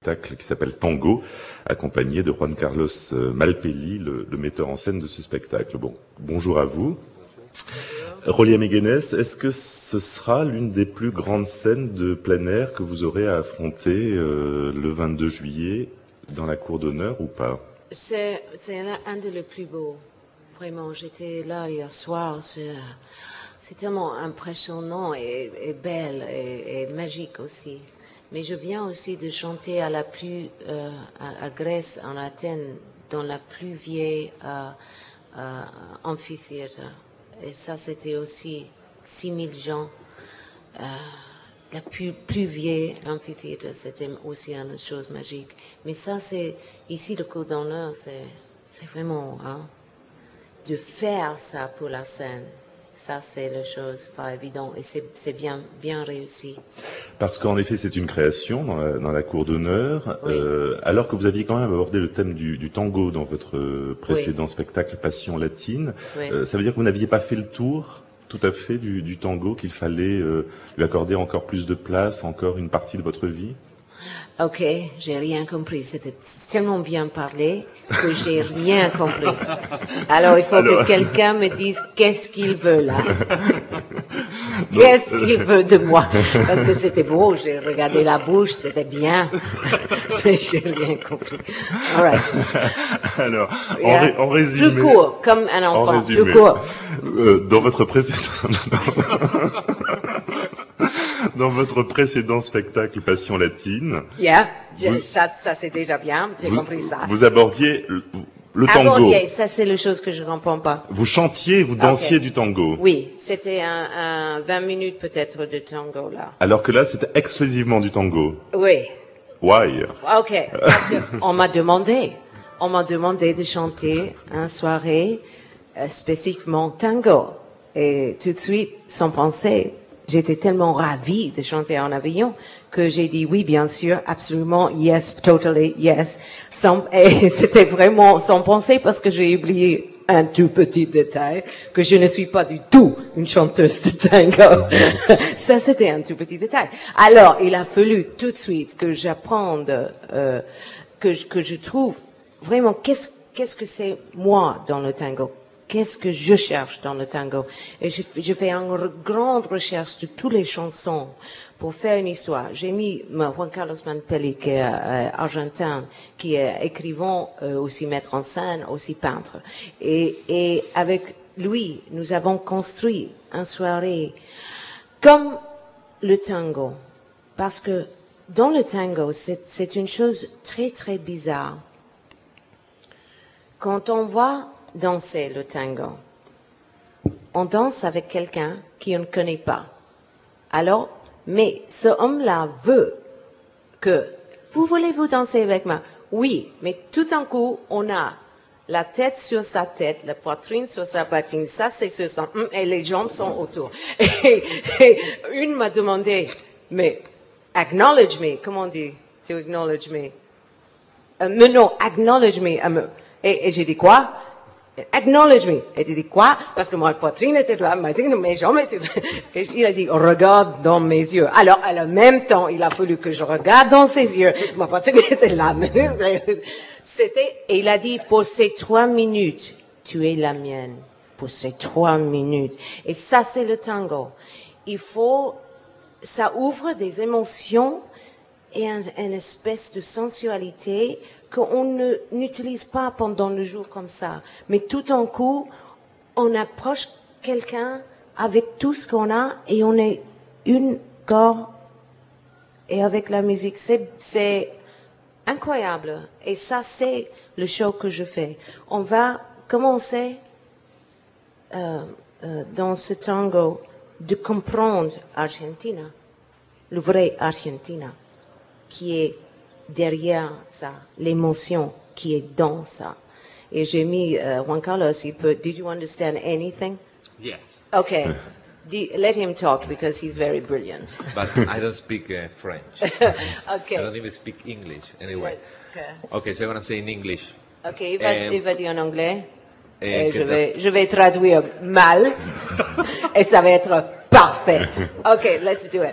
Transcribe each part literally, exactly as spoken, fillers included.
spectacle qui s'appelle Tango, accompagné de Juan Carlos Malpelli, le, le metteur en scène de ce spectacle. Bon, bonjour à vous. Rolia Meguenès, est-ce que ce sera l'une des plus grandes scènes de plein air que vous aurez à affronter euh, le vingt-deux juillet dans la cour d'honneur ou pas? C'est un, un des plus beaux. Vraiment, j'étais là hier soir. C'est tellement impressionnant et, et belle et, et magique aussi. Mais je viens aussi de chanter à la plus euh, à, à Grèce, en Athènes, dans la plus vieille euh, euh, amphithéâtre. Et ça, c'était aussi six mille gens. Euh, la plus, plus vieille amphithéâtre, c'était aussi une chose magique. Mais ça, c'est ici le cours d'honneur, c'est vraiment hein, de faire ça pour la scène. Ça, c'est la chose pas évident et c'est bien, bien réussi. Parce qu'en effet, c'est une création dans la, dans la cour d'honneur, oui. euh, alors que vous aviez quand même abordé le thème du, du tango dans votre précédent oui. spectacle Passion latine. Oui. Euh, ça veut dire que vous n'aviez pas fait le tour tout à fait du, du tango, qu'il fallait euh, lui accorder encore plus de place, encore une partie de votre vie? Ok, j'ai rien compris. C'était tellement bien parlé que j'ai rien compris. Alors il faut Alors... que quelqu'un me dise qu'est-ce qu'il veut là. Qu'est-ce qu'il veut de moi? Parce que c'était beau, j'ai regardé la bouche, c'était bien, mais j'ai rien compris. All right. Alors, yeah. en, ré en résumé, plus court, comme un enfant, en résumé, plus court. Euh, dans votre précédent. Dans votre précédent spectacle Passion latine, yeah, vous, ça, ça c'est déjà bien, j'ai compris ça. Vous abordiez le, le tango. Abordiez, ça c'est la chose que je ne comprends pas. Vous chantiez, vous dansiez okay. du tango. Oui, c'était un, un vingt minutes peut-être de tango là. Alors que là, c'était exclusivement du tango. Oui. Why? Ok, parce qu'on m'a demandé, on m'a demandé de chanter une soirée euh, spécifiquement tango. Et tout de suite, sans penser, j'étais tellement ravie de chanter en avion que j'ai dit oui, bien sûr, absolument, yes, totally, yes. Sans, et c'était vraiment sans penser parce que j'ai oublié un tout petit détail, que je ne suis pas du tout une chanteuse de tango. Ça, c'était un tout petit détail. Alors, il a fallu tout de suite que j'apprenne, euh, que, que je trouve vraiment qu'est-ce, qu'est-ce que c'est moi dans le tango. Qu'est-ce que je cherche dans le tango? Et je, je fais une re grande recherche de toutes les chansons pour faire une histoire. J'ai mis Juan Carlos Malpelli, qui est euh, argentin, qui est écrivain, euh, aussi metteur en scène, aussi peintre. Et, et avec lui, nous avons construit une soirée comme le tango. Parce que dans le tango, c'est une chose très très bizarre. Quand on voit danser le tango, on danse avec quelqu'un qu'on ne connaît pas. Alors, mais ce homme-là veut que, vous voulez-vous danser avec moi? Oui, mais tout d'un coup, on a la tête sur sa tête, la poitrine sur sa poitrine, ça c'est sur son, et les jambes sont autour. Et, et une m'a demandé, mais acknowledge me, comment on dit, to acknowledge me? Euh, mais non, acknowledge me. Euh, et et j'ai dit quoi? Acknowledge me. Et tu dis quoi? Parce que ma poitrine était là, mes jambes étaient là. Et il a dit, regarde dans mes yeux. Alors, à le même temps, il a fallu que je regarde dans ses yeux. Ma poitrine était là. C'était, et il a dit, pour ces trois minutes, tu es la mienne. Pour ces trois minutes. Et ça, c'est le tango. Il faut, ça ouvre des émotions et un, une espèce de sensualité qu'on n'utilise pas pendant le jour comme ça. Mais tout d'un coup, on approche quelqu'un avec tout ce qu'on a et on est une corps et avec la musique. C'est incroyable. Et ça, c'est le show que je fais. On va commencer euh, euh, dans ce tango de comprendre Argentina, le vrai Argentina, qui est derrière ça, l'émotion qui est dans ça. Et j'ai mis uh, Juan Carlos, il peut, did you understand anything? Yes. Okay. Do, let him talk because he's very brilliant. But I don't speak uh, French. Okay. I don't even speak English anyway. Okay, okay so I'm going to say in English. Okay, il va, um, il va dire en anglais. Et et je vais, je vais traduire mal. Et ça va être parfait. Okay, let's do it.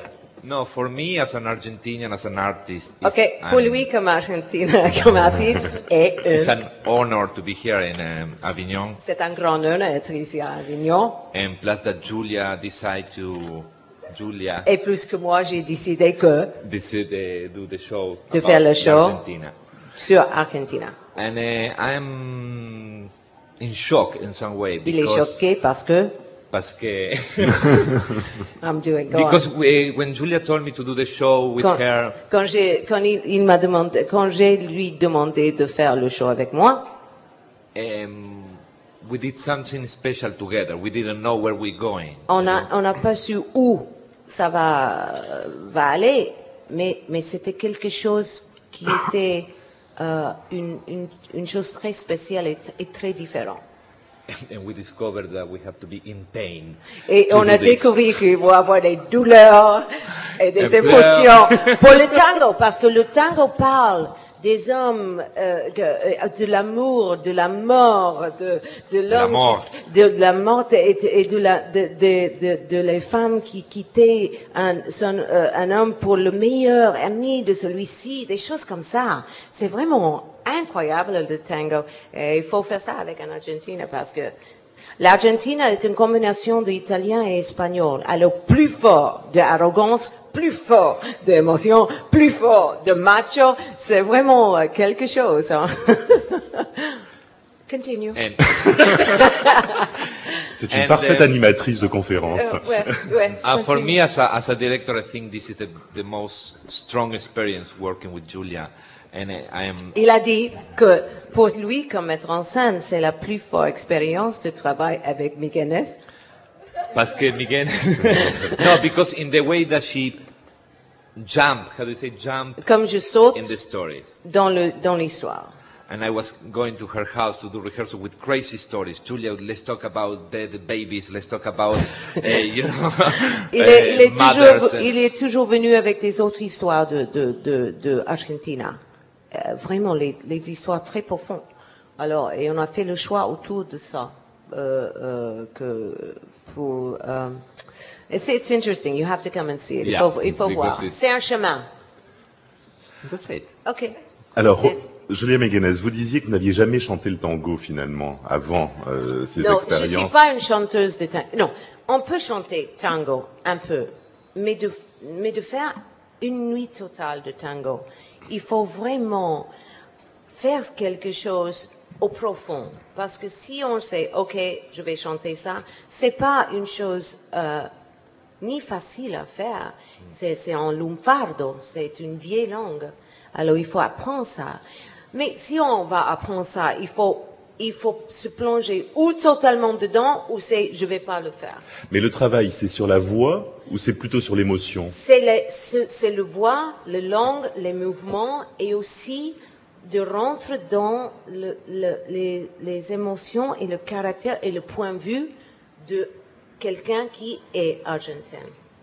No, for me as an Argentinian, as an artist, it's, Ok, pour an, lui comme Argentina, comme artiste, et, euh, it's an honor to be here in um, Avignon. c'est un grand honneur d'être ici à Avignon. And plus that Julia decided to, Julia Et plus que moi, j'ai décidé que decided to do the show De about faire le show. Argentina. sur Argentina. And uh, I'm in shock in some way Il est because, choqué parce que parce que I'm doing go on. because we, when Julia told me to do the show with quand, her, quand j'ai quand il, il m'a demandé quand j'ai lui demandé de faire le show avec moi, um, we did something special together. We didn't know where we're going. on a on n'a pas su où ça va va aller, mais mais c'était quelque chose qui était euh, une, une une chose très spéciale et, et très différente. And we discovered that we have to be in pain. Et to on do a this. découvert qu'il faut avoir des douleurs et des Et émotions pour le tango, parce que le tango parle des hommes, euh, que- euh, de l'amour, de la mort, de, de la l'homme, mort. qui- de, la mort et de, et de la, de, de, de, de les femmes qui quittaient un, son, euh, un homme pour le meilleur ami de celui-ci, des choses comme ça. C'est vraiment incroyable le tango. Et il faut faire ça avec un Argentin parce que l'Argentine est une combinaison d'italien et espagnol. Alors plus fort d'arrogance, plus fort d'émotion, plus fort de macho. C'est vraiment euh, quelque chose. Hein. Continue. And, C'est une And, parfaite uh, animatrice de conférence. Euh, ouais, ouais, uh, for continue. me as a, as a director, I think this is the, the most strong experience working with Julia. And I, I am Il a dit que pour lui, comme metteur en scène, c'est la plus forte expérience de travail avec Miguel. parce que Miguel, no, because in the way that she jumped, how do you say jump Comme je saute in the stories. dans le dans l'histoire. And I was going to her house to do rehearsal with crazy stories. Julia, let's talk about dead babies. Let's talk about, uh, you know, Il est, il, est uh, toujours, mothers and- il est toujours venu avec des autres histoires de, de, de, de Argentina. Euh, vraiment, les, les histoires très profondes. Alors, et on a fait le choix autour de ça. Euh, euh, que pour, euh, it's, it's interesting. You have to come and see it. Il Yeah, faut, il faut because voir. it's- C'est un chemin. That's it. OK. Alors, C'est- Julia Meguenès, vous disiez que vous n'aviez jamais chanté le tango finalement avant euh, ces Non, je expériences. suis pas une chanteuse de tango. Non, on peut chanter tango un peu, mais de, mais de faire une nuit totale de tango, il faut vraiment faire quelque chose au profond. Parce que si on sait, OK, je vais chanter ça, c'est pas une chose euh, ni facile à faire. C'est, c'est en lunfardo, c'est une vieille langue. Alors il faut apprendre ça. Mais si on va apprendre ça, il faut, il faut se plonger ou totalement dedans ou c'est je vais pas le faire. Mais le travail, c'est sur la voix ou c'est plutôt sur l'émotion? C'est le, c'est, c'est le voix, le langue, les mouvements et aussi de rentrer dans le, le, les, les émotions et le caractère et le point de vue de quelqu'un qui est argentin.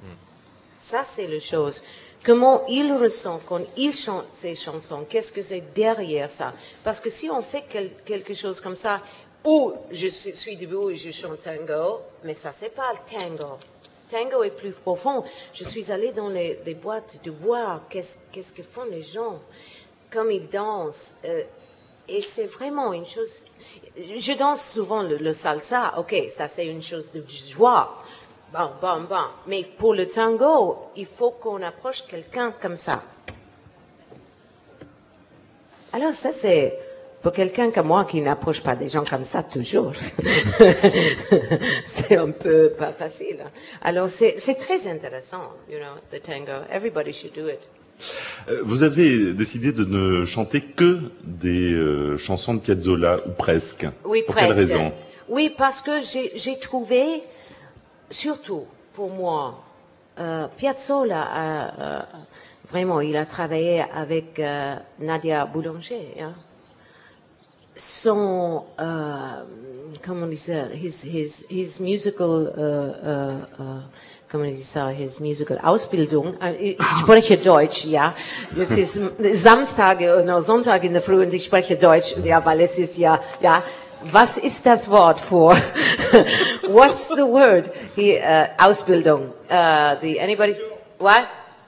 Ça, c'est la chose. Comment il ressent quand il chante ses chansons? Qu'est-ce que c'est derrière ça? Parce que si on fait quel- quelque chose comme ça, où je suis suis debout et je chante tango, mais ça, c'est pas le tango. Tango est plus profond. Je suis allée dans les, les boîtes de voir qu'est-ce, qu'est-ce que font les gens, comme ils dansent. euh, et c'est vraiment une chose. Je danse souvent le, le salsa. Ok, ça c'est une chose de joie. Bon, bon, bon. Mais pour le tango, il faut qu'on approche quelqu'un comme ça. Alors ça c'est pour quelqu'un comme moi qui n'approche pas des gens comme ça toujours. C'est un peu pas facile. Alors c'est c'est très intéressant, you know, the tango. Everybody should do it. Euh, Vous avez décidé de ne chanter que des euh, chansons de Piazzolla, ou presque. Oui, Pour presque. quelle raison? Oui, parce que j'ai j'ai trouvé, surtout pour moi, euh, Piazzolla, a, euh, vraiment, il a travaillé avec euh, Nadia Boulanger. Hein. Son, euh, comment on dit ça, his, his, his musical, euh, euh, euh, comment on dit ça, his musical Ausbildung, äh, ich spreche Deutsch, ja. Jetzt ist Samstag oder Sonntag in der Früh und ich spreche Deutsch, ja, weil es ist ja, ja. Was ist das Wort für? What's the word? He, uh, Ausbildung. Uh, the anybody? What?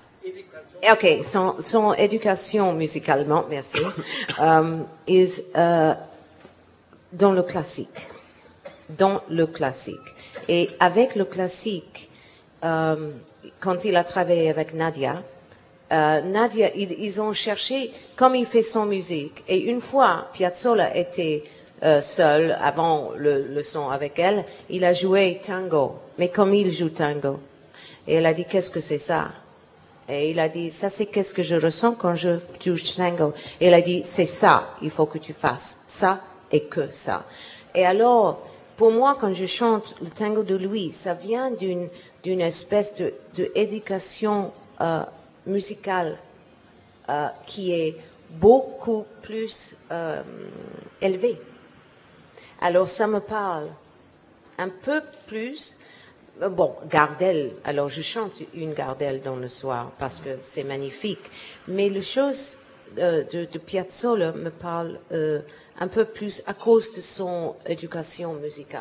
OK, son, son éducation musicalement, merci, um, is uh, dans le classique. Dans le classique. Et avec le classique, um, quand il a travaillé avec Nadia, uh, Nadia, ils, ils ont cherché comme il fait son musique. Et une fois, Piazzolla était euh, seul avant le, le son avec elle, il a joué tango. Mais comme il joue tango. Et elle a dit, qu'est-ce que c'est ça? Et il a dit, ça c'est qu'est-ce que je ressens quand je joue tango. Et elle a dit, c'est ça, il faut que tu fasses ça et que ça. Et alors, pour moi, quand je chante le tango de Louis, ça vient d'une d'une espèce de, de éducation euh, musicale euh, qui est beaucoup plus euh, élevée. Alors ça me parle un peu plus. Bon, Gardel, alors je chante une Gardel dans le soir parce que c'est magnifique. Mais les choses euh, de, de Piazzolla me parlent euh, un peu plus à cause de son éducation musicale.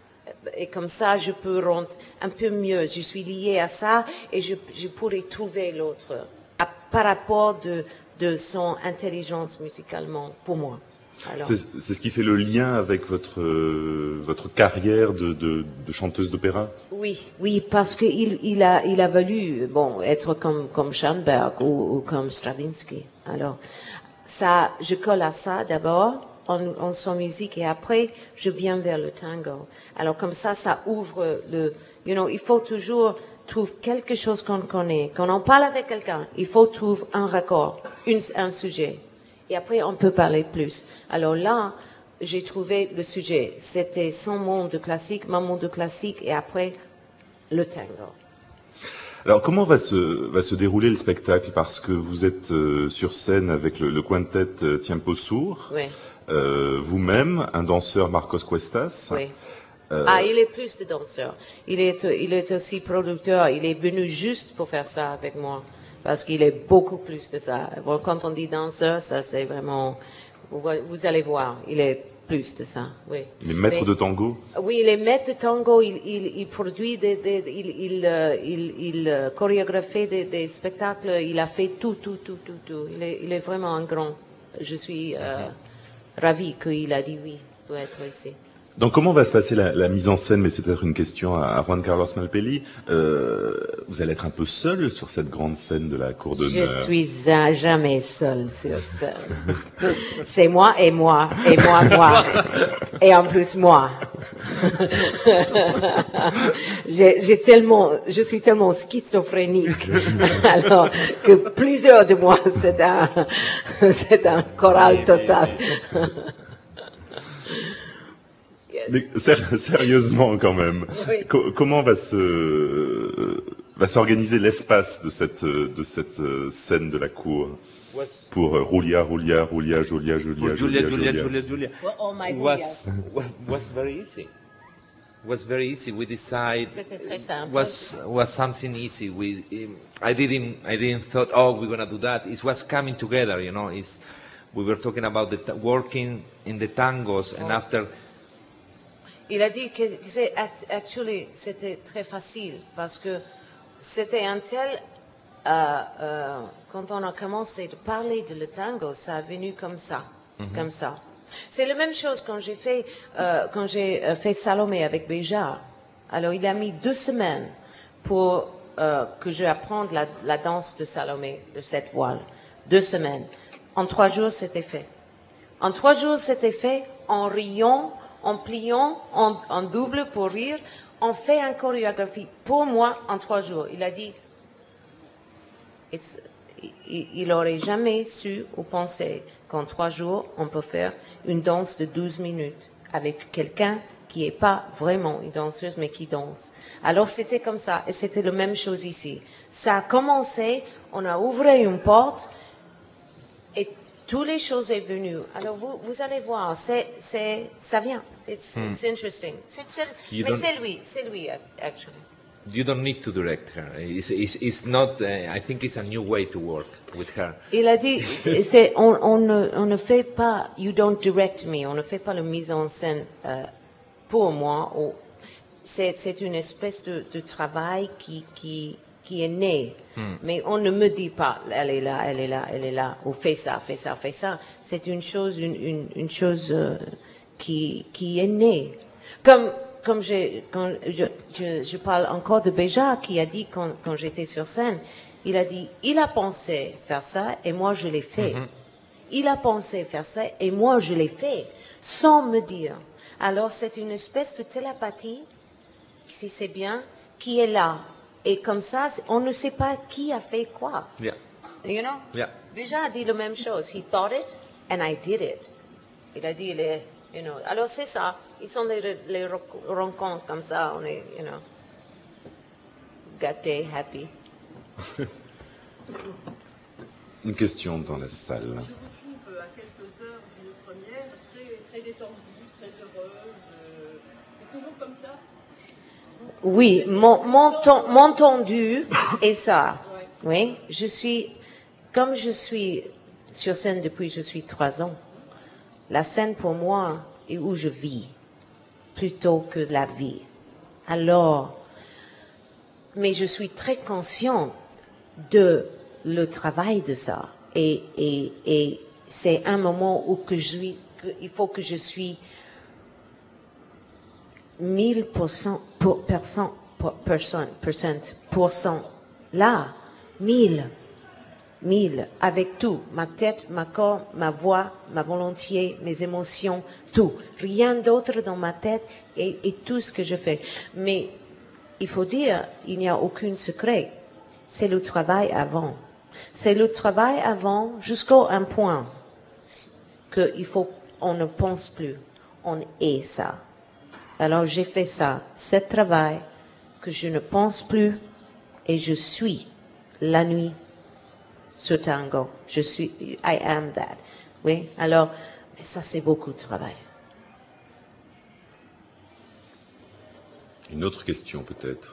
Et comme ça, je peux rendre un peu mieux. Je suis liée à ça et je, je pourrais trouver l'autre à- par rapport de, de son intelligence musicalement pour moi. Alors, C'est c'est ce qui fait le lien avec votre, euh, votre carrière de, de, de chanteuse d'opéra? oui, oui, parce qu'il il a, il a voulu bon, être comme, comme Schoenberg ou, ou comme Stravinsky. Alors, ça, je colle à ça d'abord en, en son musique et après, je viens vers le tango. Alors, comme ça, ça ouvre le, you know, il faut toujours trouver quelque chose qu'on connaît. Quand on parle avec quelqu'un, il faut trouver un raccord, une, un sujet. Et après, on peut parler plus. Alors là, j'ai trouvé le sujet. C'était son monde de classique, mon monde de classique, et après, le tango. Alors, comment va se, va se dérouler le spectacle? Parce que vous êtes euh, sur scène avec le, le quintet euh, Tiempo Sourd, Oui, euh, vous-même, un danseur Marcos Cuestas. oui. Ah, il est plus de danseur. Il est, il est aussi producteur. Il est venu juste pour faire ça avec moi. Parce qu'il est beaucoup plus de ça. Bon, quand on dit danseur, ça c'est vraiment... Vous, vous allez voir, il est plus de ça, oui. Il est maître Mais- de tango? Oui, il est maître de tango, il, il, il produit, des, des, il, il, euh, il, il euh, chorégraphie des, des spectacles, il a fait tout, tout, tout, tout, tout. Il est, il est vraiment un grand. Je suis euh, ravie qu'il a dit oui pour être ici. Donc, comment va se passer la, la mise en scène? Mais c'est peut-être une question à, à Juan Carlos Malpelli. Euh, vous allez être un peu seul sur cette grande scène de la cour Je d'honneur. suis à jamais seule sur scène. C'est moi et moi, et moi, moi. Et en plus, moi. j'ai, j'ai tellement, je suis tellement schizophrénique. Alors, que plusieurs de moi, c'est un, c'est un choral total. Mais ser- sérieusement, quand même, Oui. co- comment va se va s'organiser l'espace de cette de cette euh, scène de la cour Was pour euh, Julia, Julia, Julia, Julia, Julia, for Julia, Julia, Julia, Julia, Well, all my was wa- was very easy. Was very easy. We decided C'était très simple. was was something easy. We um, I didn't I didn't thought oh we're gonna do that. It was coming together. You know, it's we were talking about the ta- working in the tangos and after. Il a dit que, que c'est act- actually, c'était très facile parce que c'était un tel euh, euh, quand on a commencé de parler de le tango, ça est venu comme ça, comme ça. C'est la même chose quand j'ai fait euh, quand j'ai euh, fait Salomé avec Béjar. Alors il a mis deux semaines pour euh, que je apprenne la, la danse de Salomé, de cette voile. Deux semaines. En trois jours, c'était fait. En trois jours, c'était fait en riant, en pliant, en, en double pour rire. On fait une chorégraphie pour moi en trois jours. Il a dit, It's- il, il aurait jamais su ou pensé qu'en trois jours, on peut faire une danse de douze minutes avec quelqu'un qui n'est pas vraiment une danseuse, mais qui danse. Alors c'était comme ça, et c'était la même chose ici. Ça a commencé, on a ouvert une porte, et toutes les choses est venues. Alors vous, vous allez voir, c'est, c'est, ça vient. It's, it's interesting. C'est, c'est- You mais don't- c'est lui, c'est lui, actually. You don't need to direct her. It's, it's, it's not. Uh, I think it's a new way to work with her. Il a dit, c'est, on, on, ne, on ne fait pas, you don't direct me, on ne fait pas la mise en scène euh, pour moi. Ou- c'est, c'est une espèce de, de travail qui, qui, qui est née. Mm. Mais on ne me dit pas, elle est là, elle est là, elle est là, ou fais ça, fais ça, fais ça. C'est une chose, une, une, une chose euh, qui, qui est née. Comme, comme j'ai, quand je, je, je parle encore de Béja, qui a dit quand, quand j'étais sur scène, il a dit, il a pensé faire ça et moi je l'ai fait. Mm-hmm. Il a pensé faire ça et moi je l'ai fait, sans me dire. Alors c'est une espèce de télépathie, si c'est bien, qui est là. Et comme ça, on ne sait pas qui a fait quoi. Yeah. You know? Yeah. Béja a dit la même chose. He thought it and I did it. Il a dit, les, you know. Alors c'est ça. Ils sont les, les rencontres comme ça. On est, you know, gâtés, happy. Une question dans la salle. Je vous trouve à quelques heures d'une première très, très détendue, très heureuse. Euh, c'est toujours comme ça? Oui, mon, mon, ton, mon tendu est ça. Oui, je suis, comme je suis sur scène depuis que je suis trois ans, la scène pour moi est où je vis, plutôt que la vie. Alors, mais je suis très conscient de le travail de ça. Et, et, et c'est un moment où que je suis, que, il faut que je suis mille pour cent, pour, percent, pour, percent, percent, pour cent, là, mille, mille, avec tout, ma tête, ma corps, ma voix, ma volonté, mes émotions, tout. Rien d'autre dans ma tête et, et tout ce que je fais. Mais il faut dire, il n'y a aucun secret. C'est le travail avant. C'est le travail avant jusqu'à un point que il faut, on ne pense plus. On est ça. Alors j'ai fait ça, ce travail que je ne pense plus et je suis la nuit ce tango. Je suis, I am that. Oui, alors, mais ça c'est beaucoup de travail. Une autre question peut-être?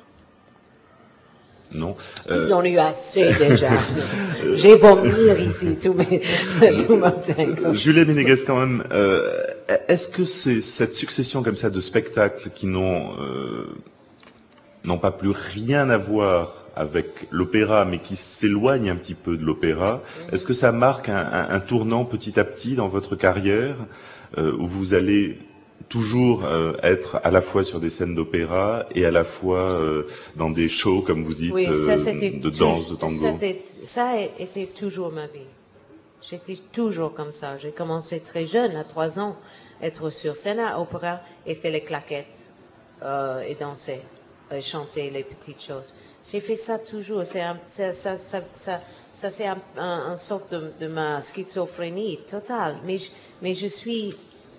Non. Ils euh... ont eu assez déjà. J'ai vomi ici tout mes, tout mon tango. Julia Menegas, quand même, euh, est-ce que c'est cette succession comme ça de spectacles qui n'ont euh, n'ont pas plus rien à voir avec l'opéra, mais qui s'éloignent un petit peu de l'opéra, mm-hmm. Est-ce que ça marque un, un, un tournant petit à petit dans votre carrière, euh, où vous allez toujours euh, être à la fois sur des scènes d'opéra et à la fois euh, dans des shows, comme vous dites, oui, ça, euh, de danse, de tango. Ça a été toujours ma vie. J'étais toujours comme ça. J'ai commencé très jeune, à trois ans, être sur scène à opéra et faire les claquettes euh, et danser et chanter les petites choses. J'ai fait ça toujours. C'est un, ça, ça, ça, ça, ça c'est un, un, un sorte de, de ma schizophrénie totale. Mais je, mais je suis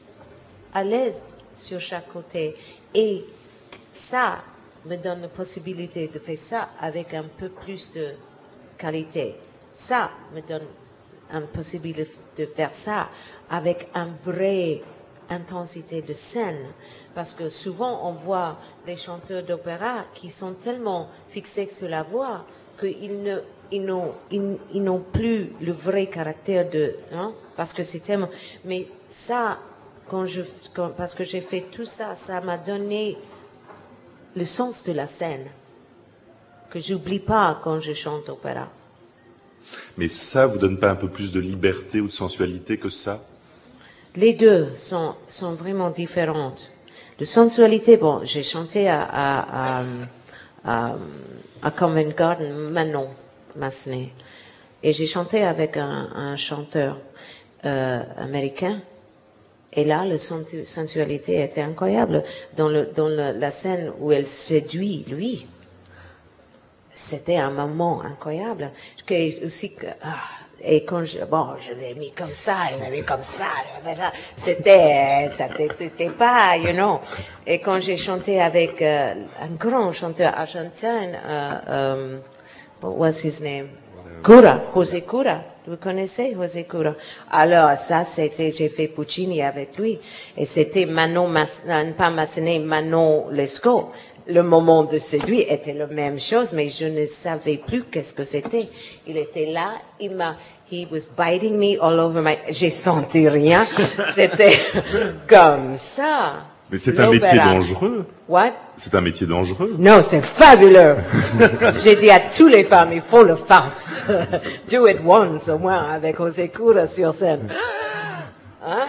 à l'aise sur chaque côté. Et ça me donne la possibilité de faire ça avec un peu plus de qualité. Ça me donne une possibilité de faire ça avec une vraie intensité de scène. Parce que souvent, on voit les chanteurs d'opéra qui sont tellement fixés sur la voix qu'ils ne, ils n'ont, ils, ils n'ont plus le vrai caractère de, hein, parce que c'est tellement, mais ça, Quand je, quand, parce que j'ai fait tout ça, ça m'a donné le sens de la scène que j'oublie pas quand je chante opéra. Mais ça vous donne pas un peu plus de liberté ou de sensualité que ça? Les deux sont, sont vraiment différentes. De sensualité, bon, j'ai chanté à, à, à, à, à Covent Garden, Manon Massenet, et j'ai chanté avec un, un chanteur euh, américain. Et là, la sensualité était incroyable. Dans, le, dans le, la scène où elle séduit lui, c'était un moment incroyable. Que, aussi que, ah, et quand je, bon, je l'ai mis comme ça, je l'ai mis comme ça, c'était, ça n'était pas, you know. Et quand j'ai chanté avec euh, un grand chanteur argentin, euh, um, what was his name? Cura, José Cura. Vous connaissez José Cura? Alors, ça, c'était, j'ai fait Puccini avec lui. Et c'était Manon, Mas, pas Massenet, Manon Lescaut. Le moment de séduire était la même chose, mais je ne savais plus qu'est-ce que c'était. Il était là, il m'a, he was biting me all over my, j'ai senti rien. C'était comme ça. Mais c'est un métier dangereux. What? C'est un métier dangereux. Non, c'est fabuleux. J'ai dit à toutes les femmes, il faut le faire. Do it once, au moins, avec José Cura sur scène. Hein?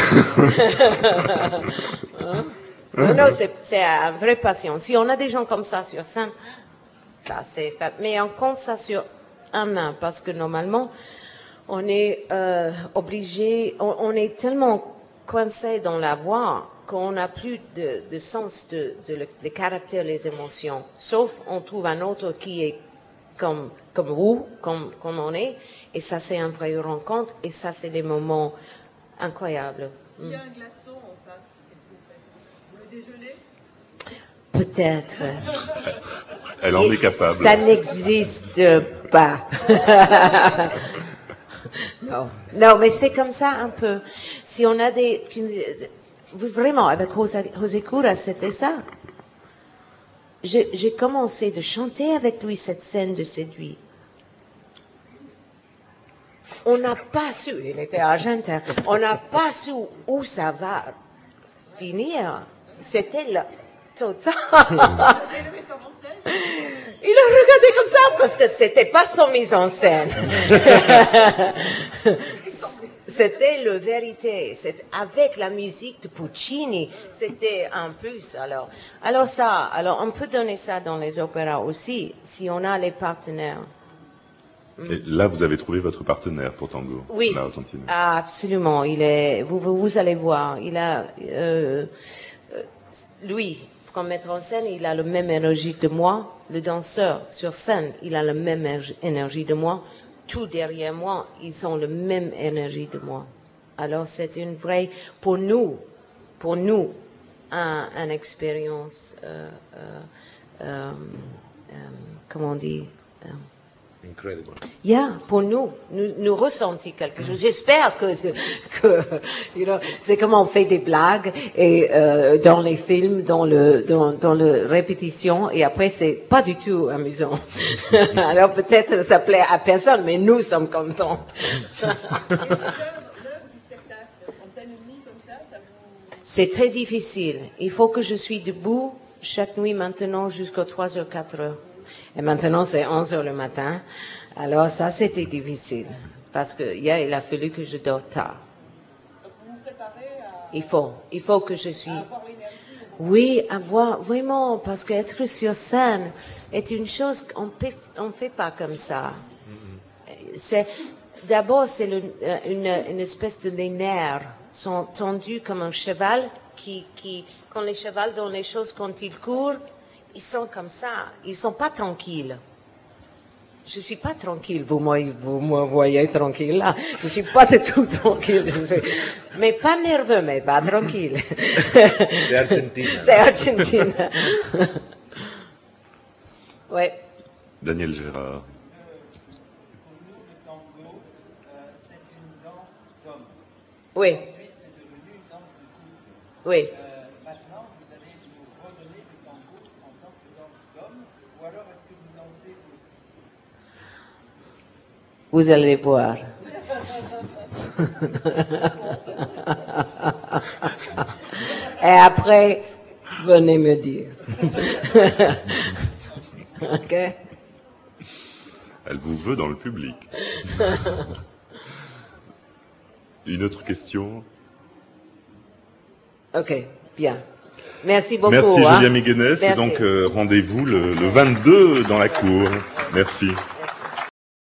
Hein? Non, non, c'est, c'est un vrai passion. Si on a des gens comme ça sur scène, ça c'est fait. Mais on compte ça sur un main, parce que normalement, on est euh, obligé, on, on est tellement coincé dans la voix qu'on n'a plus de, de sens de, de le, de caractère, les émotions. Sauf on trouve un autre qui est comme, comme vous, comme, comme on est, et ça c'est une vraie rencontre, et ça c'est des moments incroyables. S'il y a un glaçon en face, qu'est-ce que vous faites? Vous le dégelez? Peut-être. Elle en Et est capable. Ça n'existe pas. Non, non, mais c'est comme ça un peu. Si on a des, vraiment, avec José, José Cura, c'était ça. J'ai, j'ai commencé de chanter avec lui cette scène de séduit. On n'a pas su, il était argentin, on n'a pas su où ça va finir. C'était le total. Il a regardé comme ça parce que c'était pas son mise en scène. C'était la vérité. C'était avec la musique de Puccini. C'était un plus. Alors, alors ça, alors on peut donner ça dans les opéras aussi, si on a les partenaires. Et là, vous avez trouvé votre partenaire pour tango. Oui, La Argentine. ah, absolument. Il est, vous, vous, vous allez voir. Il a, euh, euh, lui, comme metteur en scène, il a la même énergie de moi. Le danseur sur scène, il a la même énergie de moi. Tout derrière moi, ils ont la même énergie de moi. Alors c'est une vraie, pour nous, pour nous, un, une expérience, euh, euh, euh, euh, comment on dit, euh, Incredible. Yeah, pour nous, nous, nous ressentons quelque chose. J'espère que, que you know, c'est comme on fait des blagues et euh, dans les films, dans le dans dans le répétition, et après c'est pas du tout amusant. Alors peut-être ça plaît à personne, mais nous sommes contentes. C'est très difficile. Il faut que je suis debout chaque nuit maintenant jusqu'à trois heures, quatre heures. Et maintenant, c'est onze heures le matin. Alors, ça, c'était difficile. Parce que hier, il a fallu que je dors tard. Il faut. Il faut que je suis... Oui, avoir... Vraiment, parce qu'être sur scène est une chose qu'on ne fait pas comme ça. C'est... D'abord, c'est le, une, une espèce de... Les nerfs sont tendus comme un cheval qui... qui quand les chevals dans les choses, quand ils courent, ils sont comme ça, ils sont pas tranquilles. Je suis pas tranquille, vous me, vous me voyez tranquille là. Je suis pas du tout tranquille, je suis, mais pas nerveux, mais pas tranquille. C'est Argentine. C'est Argentine. Ouais. Daniel Gérard. Oui. Oui. Vous allez voir. Et après, venez me dire. OK? Elle vous veut dans le public. Une autre question? OK, bien. Merci beaucoup. Merci hein. Julia Meguenès. Et donc, euh, rendez-vous le, le vingt-deux dans la cour. Merci.